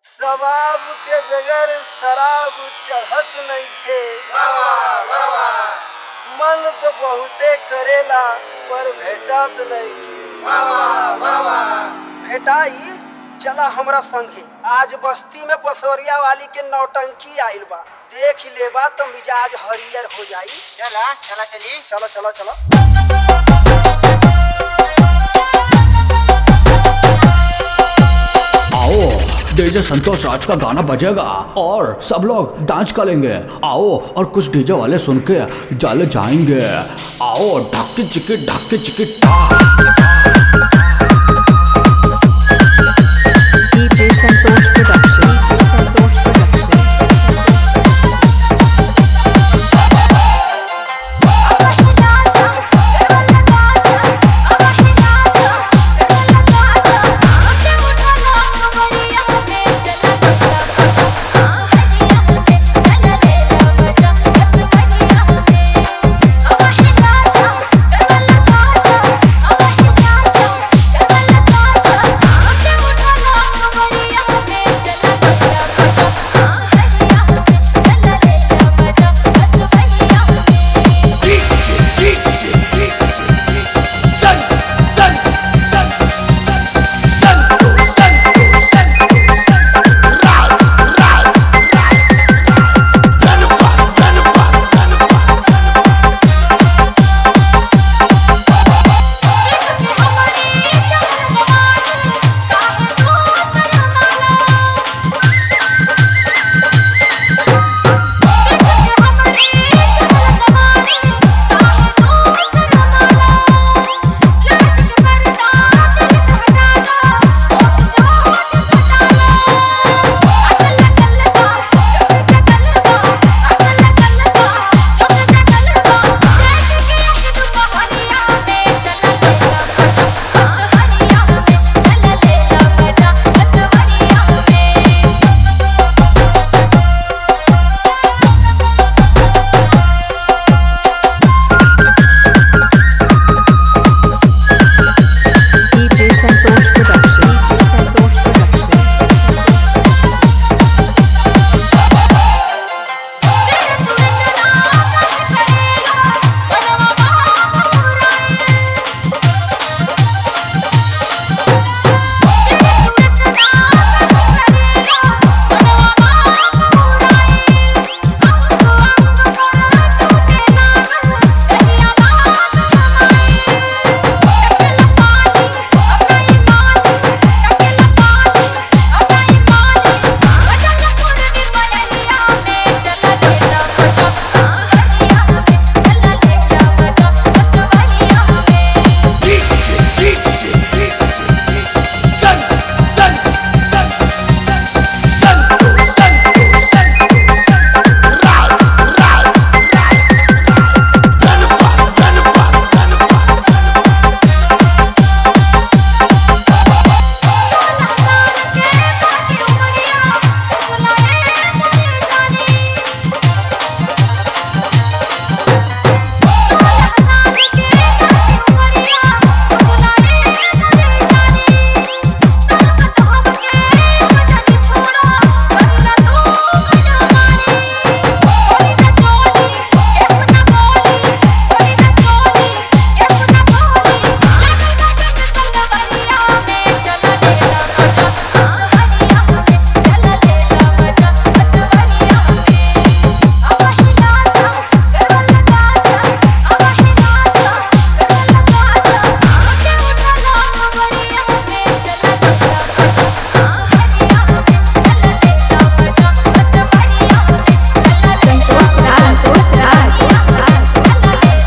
रबाब के बगैर शराब चढ़त नइखे। मन तो बहुते करेला पर भेटत नइखे। भेटाई चला हमरा संगे। आज बस्ती में बसोरिया वाली के नौटंकी आइल बा। देख लेबा तो मिजाज हरियर हो जाई। चला चला चली। चलो चलो चलो। आओ डीजे संतोष राज का गाना बजेगा और सब लोग डांस करेंगे। आओ और कुछ डीजे वाले सुन के जल जाएंगे। आओ ढक्की चिकी DJ Santosh Production. Santosh Production.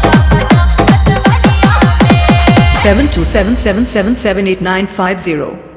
Seven two seven seven seven seven 8 9 5 0